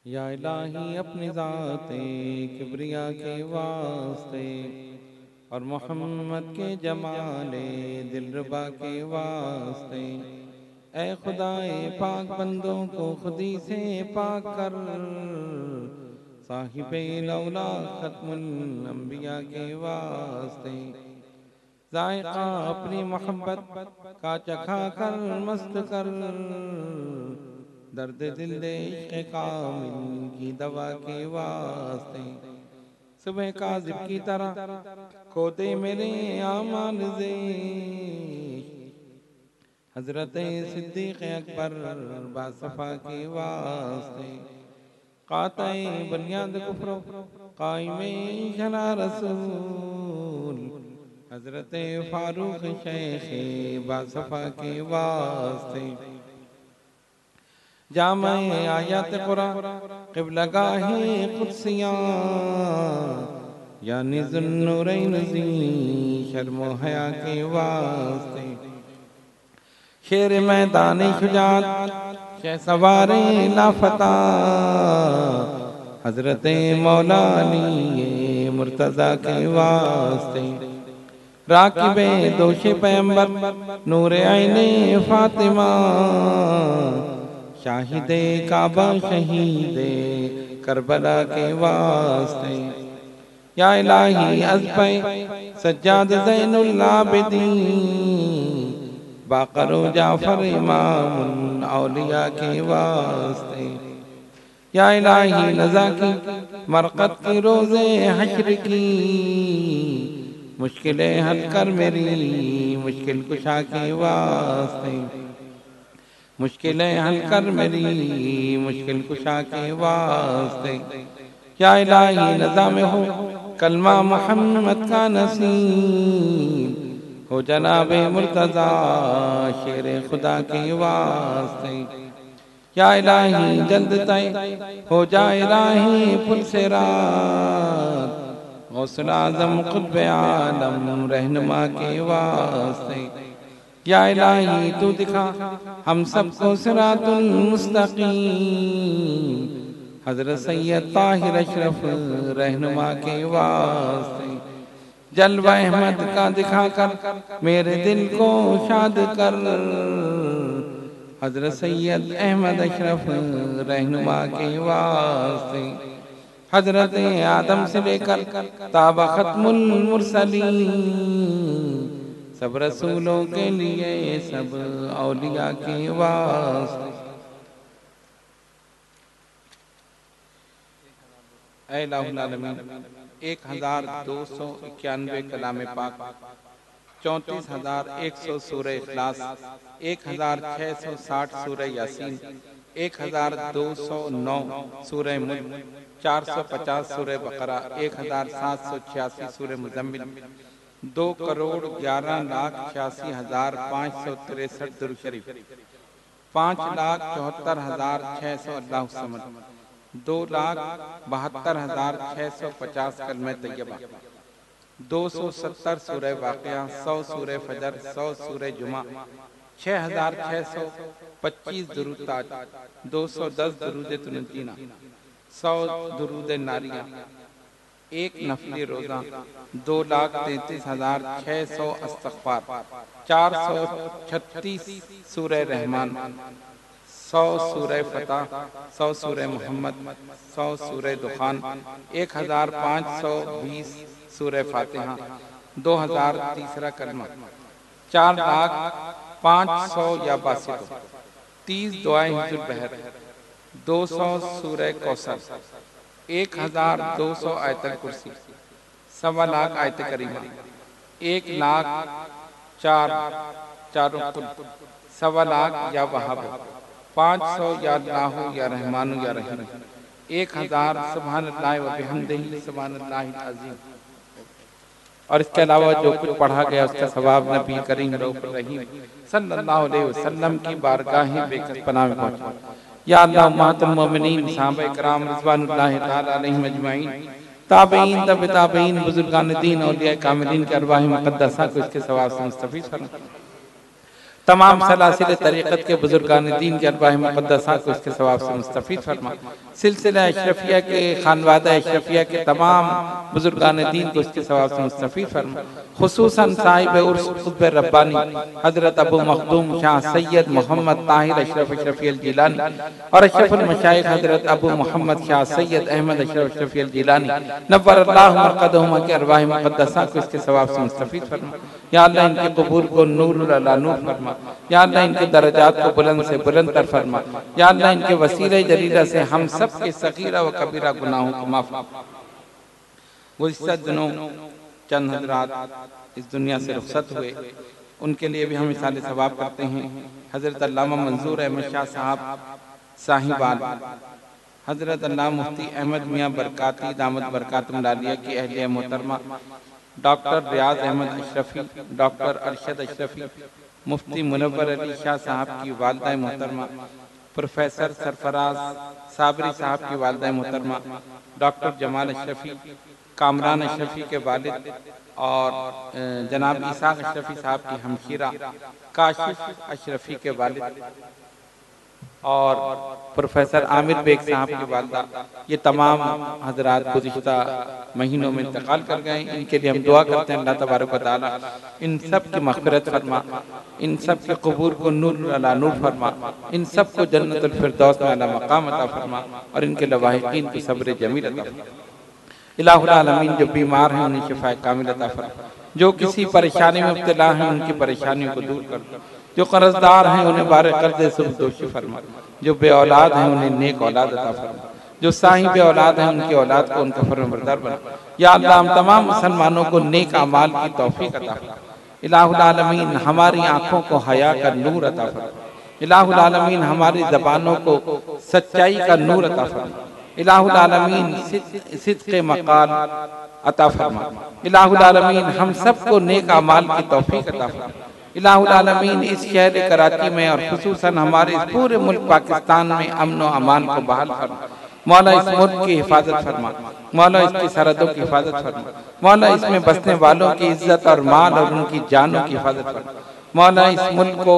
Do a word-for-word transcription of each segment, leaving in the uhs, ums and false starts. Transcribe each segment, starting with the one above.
या इलाही अपनी ज़ाते किबरिया के वास्ते और मोहम्मद के जमाले दिलरुबा के वास्ते, ए खुदाए पाक बंदों को खुदी से पाक कर, साहिबे लौला खत्मुल अंबिया के वास्ते, जायका अपनी मोहब्बत का चखा कर मस्त कर, दर्द दिल दे इश्क़ कामिल की दवा के वास्ते, सुबह काज़िब की तरह खोदे मेरे आमाल से, हज़रत सिद्दीक़ अकबर बासफ़ा के वास्ते, क़ातए बुनियाद कुफ्र क़ाइमे शरा रसूल, हज़रत फ़ारूक़ शेख़ बासफ़ा के वास्ते, जामे आयत कुरान क़िबलगाहे क़ुद्सियाँ यानी ज़ुन्नूरैन ज़ी शर्म हया के वास्ते, शेर मैदान शुजाअत शहसवारे लाफता, हज़रत मौला अली मुर्तज़ा के वास्ते, राकिबे दोषे पैगंबर नूरे आईने फातिमा, शाहिदे काबा शहीदे करबला के वास्ते, या इलाही अज़्पे सज्जाद ज़ैनुल आबिदीन, बाक़रो जाफ़र इमामुल औलिया के वास्ते, या इलाही नज़ा की मरक़त की रोज़े हश्र की, मुश्किलें हल कर मेरी मुश्किल कुशा के वास्ते, मुश्किलें हल कर मेरी मुश्किल कुशा के वास्ते, या इलाही नज़ा में हो कलमा मोहम्मद का नसीब, हो जनाबे मुर्तज़ा शेर खुदा के वास्ते, या इलाही जल्द तय हो जाए राही पुल से रात, गौसुल आज़म क़ुत्ब आलम रहनुमा के वास्ते, या इलाही तू दिखा हम सबको सिरातुल मुस्तक़ीम, हज़रत सैयद ताहिर अशरफ रहनुमा के वास्ते, जलवा अहमद का दिखाकर मेरे दिल को शाद कर, हज़रत सैयद अहमद अशरफ रहनुमा के वास्ते, हज़रत आदम से लेकर ताबा खत्मुल मुरसलीन, सब रसूलों के लिए सब औलिया के वास्ते, ऐ इलाहुल आलमीन एक हजार दो सौ इक्यानवे कलाम पाक, चौंतीस हजार एक सौ सूरह इखलास, एक हजार छह सौ साठ सूरह यासीन, एक हजार दो सौ नौ सूरह मुल्क, चार सौ पचास सूरह बकरा, एक हजार सात सौ छियासी सूरह मुज़म्मिल, दो करोड़ ग्यारह लाख छियासी हजार पाँच सौ तिरसठ दुरूद शरीफ, पाँच लाख चौहत्तर हजार छह सौ अल्लाहु समद, दो लाख बहत्तर हजार छह सौ पचास कलमे तैयबा, दो सौ सत्तर सूरह वाक़िया, सौ सूरह फजर, सौ सूरह जुमा, छह हजार छह सौ पच्चीस दुरूद ताज, दो सौ दस दुरूद तुनजीना, सौ दुरूद नारिया, एक नफली रोजा, दो लाख तैंतीस हजार छह सौ इस्तग़फ़ार, चार सौ छत्तीस सूरह रहमान, सौ सूरह फतह, सौ सूरह मोहम्मद, सौ सूरह दुखान, एक हजार पाँच सौ बीस सूरह फातिहा, दो हजार तीसरा कलमा, चार लाख पाँच सौ या बासित, तीस दुआएं हिज़्बुल बहर, दो सौ सूरह कौसर, एक हजार दो सौ आयतल कुर्सी, सवा लाख आयत करीमा, एक लाख चार चारों कुल, सवा लाख या वहाब, पाँच सौ या अल्लाहु या रहमानु या रहीम, एक हजार सुब्हानल्लाह व बिहम्दिही सुब्हानल्लाहिल अज़ीम। और इसके अलावा जो कुछ पढ़ा गया उसका सवाब नबी करीम रऊफ़ुर रहीम सल्लल्लाहु अलैहि वसल्लम की बारगाह बेकस पनाह में पहुंचा। या अल्लाह उम्महातुल मोमिनीन सहाबा इकराम रिज़वानुल्लाहि तआला अलैहिम अजमाइन, ताबईन तब ताबईन बुजुर्गान दीन औलिया कामिलीन के अरवाह मुक़द्दसा को इसके सवाब से मुस्तफ़ीज़ फरमा। तमाम सलासिल तरीक़त के बुजुर्गान दीन के अरवाह मुक़द्दसा को इसके सवाब से मुस्तफ़ीद फरमा। सिलसिला अशरफिया के खानवादा अशरफिया के तमाम बुजुर्गान दीन को इसके सवाब से मुस्तफ़ीद फरमा। खुसूसन साहिब उर्स क़ुत्ब रब्बानी हज़रत अबू मखदूम शाह सैयद मोहम्मद ताहिर अशरफ अशरफी अल जिलानी और अशरफुल मशाइख हज़रत अबू मोहम्मद शाह सैयद अहमद अशरफ अशरफी अल जिलानी नव्वरल्लाहु मरक़दहुमा के अरवाह मुक़द्दसा को इसके सवाब से मुस्तफ़ीद फरमा। या अल्लाह इनके क़बूल को नूर अला नूर फरमा। या अल्लाह इनके दर्जात को बुलंद से बुलंद तर फरमा। या अल्लाह इनके वसीले जलीला से हम सब के सगीरा व कबीरा गुनाहों को माफ। गुज़िश्ता दिनों चंद हज़रात इस दुनिया से रुखसत हुए, उनके लिए भी हम इसाले सवाब करते हैं। हज़रत अल्लामा मंजूर अहमद शाह साहब साहिबाल, हज़रत अल्लामा मुफ्ती अहमद मियाँ बरकाती दामद बरकातुम लालिया की अहलिया मोहतरमा डॉक्टर रियाज अहमद अशरफी, डॉक्टर अरशद अशरफी, मुफ्ती मुनव्वर अली शाह साहब की वालदा मोहतरमा, प्रोफेसर सरफराज साबरी साहब की वालदा मोहतरमा, डॉक्टर जमाल अशरफी, कामरान अशरफी के वालिद और जनाब इसाक अशरफी साहब की हमशीरा काशिफ अशरफी के वालिद और प्रोफेसर आमिर बेग साहब की वालदा, ये तमाम हजरात गुज़िश्ता महीनों में इंतकाल कर गए। इनके लिए हम दुआ करते हैं अल्लाह तबारक व तआला इन सब की मग़फ़िरत फरमा, इन सब के क़बूल को नूर अला नूर फरमा, इन सब को जन्नतुल फिरदौस में आला मक़ाम अता फरमा और इनके लवाहिक़ीन की सब्र जमील अता फरमा। इलाहुल आलमीन जो बीमार हैं उन्हें शिफ़ाए कामिल अता फरमा, जो किसी परेशानी में मुब्तला हैं उनकी परेशानियों को दूर कर, जो कर्जदार हैं उन्हें बारे कर्ज़े से दोषी फरमा, जो बे औलाद हैं उन्हें नेक औलाद अता फरमा, जो साहिब औलाद हैं उनकी औलाद को उनका फरमाबरदार बना। या अल्लाह हम तमाम मुसलमानों को नेक अमाल की तौफीक अता फरमा। इलाहुल आलमीन हमारी आँखों को हया का नूर अता फरमा। इलाहुल आलमीन हमारी ज़बानों को सच्चाई का नूर अता फरमा। इलाहुल आलमीन सिद्क़े मक़ाल अता फरमा। इलाहुल आलमीन हम सबको नेक अमाल की तौफीक अता फरमा। इलाहुल आलमीन इस शहर कराची में और खुसूसन हमारे इस पूरे मुल्क पाकिस्तान में अमन व अमान को बहाल फरमा। मौला इस मुल्क की हिफाजत फरमा, मौला इसकी सरहदों की हिफाजत फरमा, मौला इसमें बसने वालों की इज्जत और माल और उनकी जानों की हिफाजत फरमा। मौला इस मुल्क को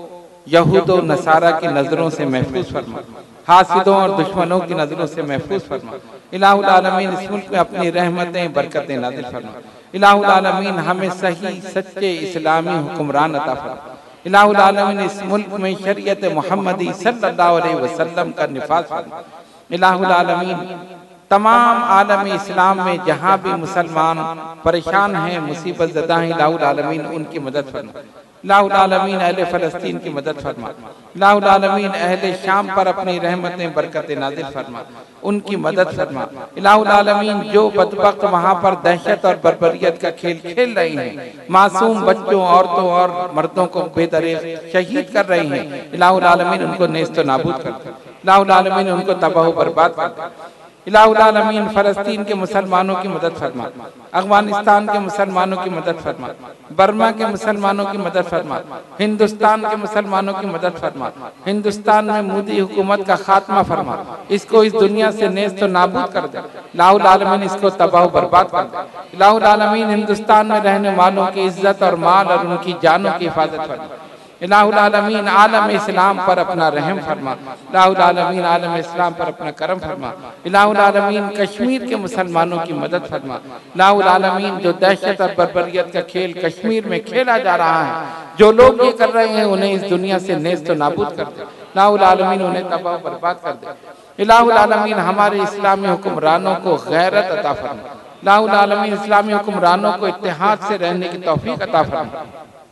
यहूद व नसारा की नजरों से महफूज फरमा, हासिदों और दुश्मनों की नजरों से महफूज फरमा। इलाहुल आलमीन इस मुल्क में अपनी रहमतें बरकतें नाज़िल फरमा। इलाहुल आलमीन हमें सही सच्चे इस्लामी हुक्मरान अता फरमा। इलाहुल आलमीन इस मुल्क में शरीयत मुहम्मदी सल्लल्लाहु अलैहि वसल्लम का निफाज़ फरमा। इलाहुल आलमीन तमाम आलम इस्लाम में जहाँ भी मुसलमान परेशान हैं, मुसीबत ज़दा हैं, इलाहुल आलमीन उनकी मदद फरमा। इलाहुल आलमीन अहले फ़लस्तीन की मदद फरमा। इलाहुल आलमीन अहले शाम पर अपनी रहमतें बरकतें नाज़िल फरमा, उनकी मदद फरमा। इलाहुल आलमीन जो बदबख्त वहाँ पर दहशत और बर्बरियत का खेल खेल रही हैं, मासूम बच्चों, औरतों और मर्दों को बेदरेग शहीद कर रही हैं, इलाहुल आलमीन उनको नेस्त नाबूद कर दे। इलाहुल आलमीन उनको तबाह बर्बाद कर दे। इलाहुल आलमीन फ़लस्तीन के मुसलमानों की मदद फरमा, अफगानिस्तान के मुसलमानों की मदद फरमा, बर्मा के मुसलमानों की मदद फरमा, हिंदुस्तान के मुसलमानों की मदद फरमा। हिंदुस्तान में मोदी हुकूमत का खात्मा फरमा, इसको इस दुनिया से नेस्त नाबूद कर दे। इलाहुल आलमीन इसको तबाह बर्बाद कर दे। इलाहुल आलमीन हिंदुस्तान में रहने वालों की इज्जत और माल और उनकी जानों की हिफाजत फरमा। इलाहुल आलमीन आलम इस्लाम पर अपना रहम फरमा। इलाहुल आलमीन आलम इस्लाम पर अपना करम फरमा। इलाहुल आलमीन कश्मीर के मुसलमानों की मदद फरमा। इलाहुल आलमीन जो दहशत और बर्बरियत का खेल कश्मीर में खेला जा रहा है, जो लोग ये कर रहे हैं, उन्हें इस दुनिया से नेस्त नाबूद कर दे। इलाहुल आलमीन उन्हें तबाह बर्बाद कर दे। इलाहुल आलमीन हमारे इस्लामी हुक्मरानों को गैरत अता फरमा। इलाहुल आलमीन इस्लामी हुक्मरानों को इत्तेहाद से रहने की तौफीक अता फरमा।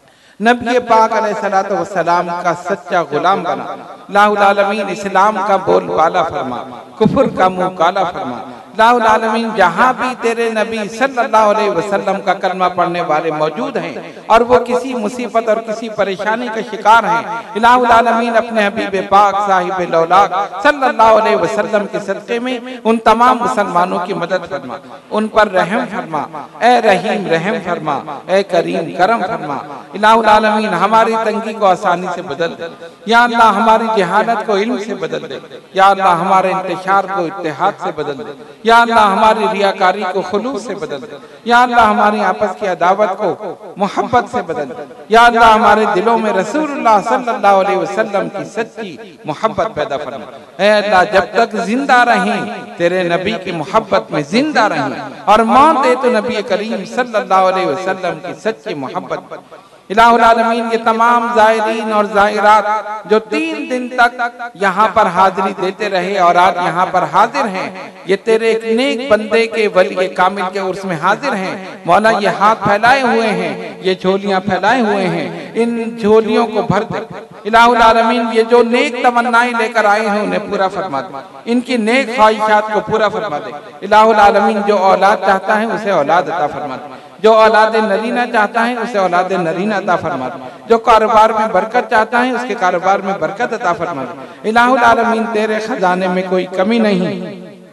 नबी पाक अलैहिस्सलातु वस्सलाम का सच्चा गुलाम बना। इलाहुल आलमीन इस्लाम का बोलबाला फरमा, कुफ्र का मुंह काला फरमा। इलाहुल आलमीन जहाँ भी तेरे नबी सल्लल्लाहु अलैहि वसल्लम का कलमा पढ़ने वाले मौजूद हैं और वो किसी मुसीबत और किसी परेशानी के शिकार हैं, इलाहुल आलमीन अपने हबीब पाक साहिब लौलाक सल्लल्लाहु अलैहि वसल्लम के सदक़े में उन तमाम मुसलमानों की मदद फरमा, उन पर रहम फरमा। ए रहीम रहम फरमा, ए करीम करम फरमा। इलाहुल आलमीन हमारी तंगी को आसानी से बदल दे। या अल्लाह हमारी जहालत को इल्म से बदल दे। या अल्लाह हमारे इंतशार को इत्तेहाद से बदल दे। या अल्लाह हमारी रियाकारी को खुलूस से बदल दे। या अल्लाह हमारी आपस की अदावत को मोहब्बत से बदल दे। या अल्लाह हमारे दिलों में रसूलुल्लाह सल्लल्लाहु अलैहि वसल्लम की सच्ची मोहब्बत पैदा फरमा। ऐ अल्लाह जब तक जिंदा रहें तेरे नबी की मोहब्बत में जिंदा रहें और मौत दे तो नबी करीम सल्लल्लाहु अलैहि वसल्लम की सच्ची मोहब्बत। इलाहुल आलमीन ये तमाम ज़ायरीन और ज़ायरात जो तीन दिन तक यहाँ पर हाजिरी देते रहे और आज यहाँ पर हाजिर हैं, ये तेरे एक नेक बंदे के वली कामिल के उर्स में हाजिर हैं। मौला ये हाथ फैलाए हुए हैं, ये झोलियां फैलाए हुए हैं, इन झोलियों को भर दे। इलाहुल आलमीन ये जो नेक तमन्नाएं लेकर आए हैं उन्हें पूरा फरमा दे, इनकी नेक ख्वाहिशात को पूरा फरमा दे। इलाहुल आलमीन जो औलाद चाहता है उसे औलाद अता फरमा दे, जो औलाद नरीना चाहता है उसे औलाद नरीना अता फरमा दे, जो कारोबार में बरकत चाहता है उसके कारोबार में बरकत अता फरमा दे। इलाहुल आलमीन तेरे खजाने में कोई कमी नहीं।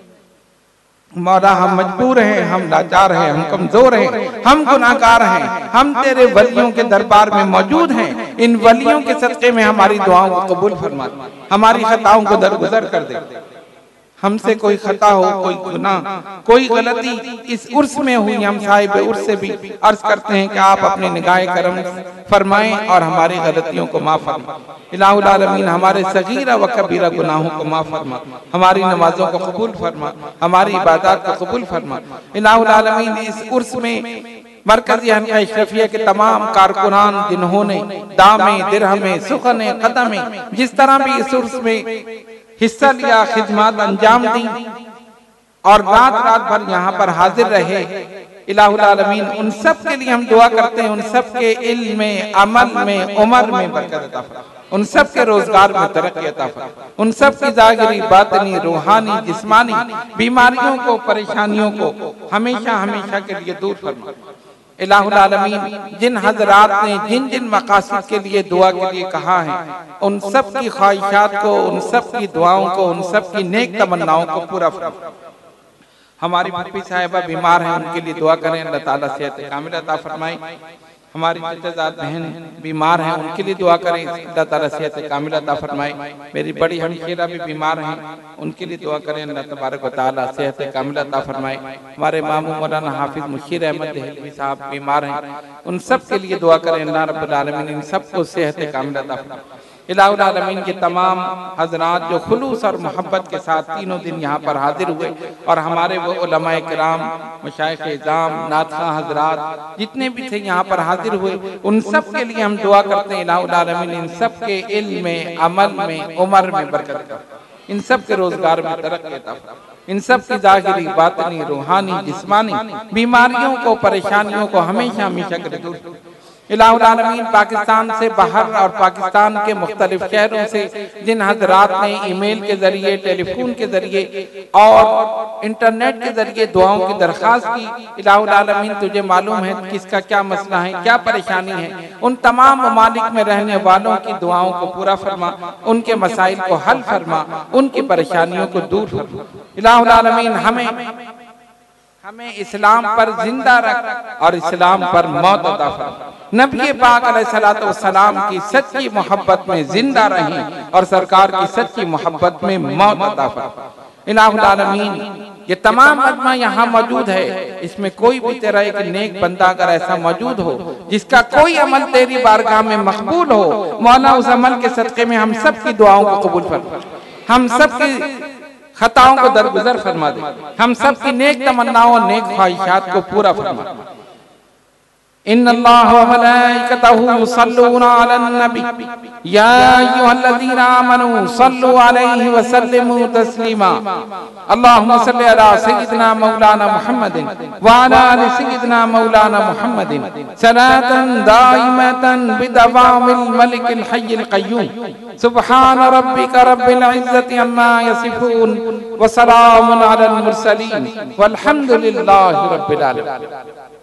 मौला हम मजबूर हैं, हम लाचार हैं, हम कमजोर हैं, हम गुनाहगार हैं, हम तेरे वलियों के दरबार में मौजूद हैं। इन वलियों के सदक़े में हमारी दुआओं को कबूल फरमा, हमारी खताओं को दरगुजर कर दे। हमसे कोई खता हो, कोई गुनाह, कोई गलती इस उर्स में हुई, हम साहिब उर्स से भी अर्ज करते हैं कि आप अपनी निगाह करम फरमाएं और हमारी गलतियों को माफ फरमा। इलाहुल आलमीन हमारे सगीरा व कबीरा गुनाहों को माफ फरमा, हमारी नमाजों को कबूल फरमा, हमारी इबादत को कबूल फरमा। इलाहुल आलमीन इस उर्स में मरकज़ी हल्का अशरफिया के तमाम कारकुनान जिन्होंने दामे दिरहमे सुखने कदमे जिस तरह भी इस उर्स में हिस्सा लिया, खिदमत अंजाम दी और रात रात भर यहाँ पर हाजिर रहे, इलाहुल आलमीन उन सब के लिए हम दुआ करते हैं। उन सब के इल्म में, अमल में, उमर में बरकत अता फरमा, उन सब के रोजगार में तरक्की अता फरमा, उन सब की ज़ाहिरी, बातिनी, रूहानी, जिस्मानी बीमारियों को, परेशानियों को हमेशा हमेशा के लिए दूर फरमा। इलाहुल आलमीन जिन हजरात ने जिन जिन मकासद के लिए दुआ के लिए कहा है, उन सब की ख्वाहिशात को, उन सब की दुआओं को, उन सब की नेक तमन्नाओं को पूरा फरमा। हमारी पप्पी साहिबा बीमार हैं, उनके लिए दुआ करें, अल्लाह ताला सेहत कामिल अता फरमाए। हमारी चचाजाद बहन बीमार हैं, उनके लिए दुआ करें, अल्लाह ताला सेहत कामिल अता फरमाए। मेरी बड़ी हमशेरा भी बीमार हैं, उनके लिए दुआ करें, अल्लाह तबारक व तआला सेहत कामिल अता फरमाए। हमारे मामू मौलाना हाफिज मुशीर अहमद देहलवी साहब बीमार हैं, उन सब के लिए दुआ करें, अल्लाह रब्बुल आलमीन इन सबको सेहत कामिल अता फरमाए। इलाहुल आलमीन के तमाम हजरात जो खुलूस और मोहब्बत के साथ तीनों दिन यहाँ पर हाजिर हुए और हमारे वो उलमाए किराम, मशाइख इज़ाम, नातख़ा हजरात जितने भी थे यहाँ पर हाजिर हुए, उन सब के लिए हम दुआ करते हैं। इलाहुल आलमीन इन सब के इल्म में, अमल में, उमर में बरकत कर, इन सब के रोजगार में तरक्की अता फरमा, इन सब की ज़ाहिरी, बातिनी, रूहानी, जिस्मानी बीमारियों को, परेशानियों को हमेशा हमेशा के दूर। इलाहुल आलमीन पाकिस्तान से बाहर और पाकिस्तान के मुख्तलिफ शहरों से जिन हजरात ने ईमेल के जरिए, टेलीफोन के जरिए और इंटरनेट के जरिए दुआओं की दरख्वास्त की, इलाहुल आलमीन तुझे मालूम है किसका क्या मसला है, क्या परेशानी है। उन तमाम ममालिक में रहने वालों की दुआओं को पूरा फरमा, उनके मसाइल को हल फरमा, उनकी परेशानियों को दूर फरमा। इलाहुल आलमीन हमें हमें इस्लाम पर जिंदा रख और इस्लाम पर मौत अता फरमा। नबी पाक अलैहिस्सलातु वस्सलाम की सच्ची मोहब्बत में जिंदा रहें और सरकार की सच्ची मोहब्बत में मौत अता फरमा। इलाहुल आलमीन ये तमाम मजमा यहाँ मौजूद है, इसमें कोई भी तेरा एक नेक बंदा अगर ऐसा मौजूद हो जिसका कोई अमल तेरी बारगाह में मकबूल हो, मौला उस अमल के सदक़े में हम सब की दुआओं को कबूल फरमा, हम सब की खताओं को दरगुजर फरमा दे, हम सब की नेक तमन्नाओं, नेक ख्वाहिशात को पूरा फरमा। इन्नल्लाह व मलाइकतहु युसल्लूना अलन नबी या अय्युहल्लज़ीना आमनू सल्लु अलैहि व सल्लिमू तस्लीमा। अल्लाहुम्मा सल्लि अला सय्यिदिना मौलाना मुहम्मदिन व अला आलि सय्यिदिना मौलाना मुहम्मदिन सलातन दाइमतन बिदवामिल मलिकिल हय्यिल क़य्यूम। सुब्हान रब्बिका रब्बिल इज़्ज़ति अम्मा यसिफून व सलामुन अलल मुरसलीन वल्हम्दुलिल्लाहि रब्बिल आलमीन।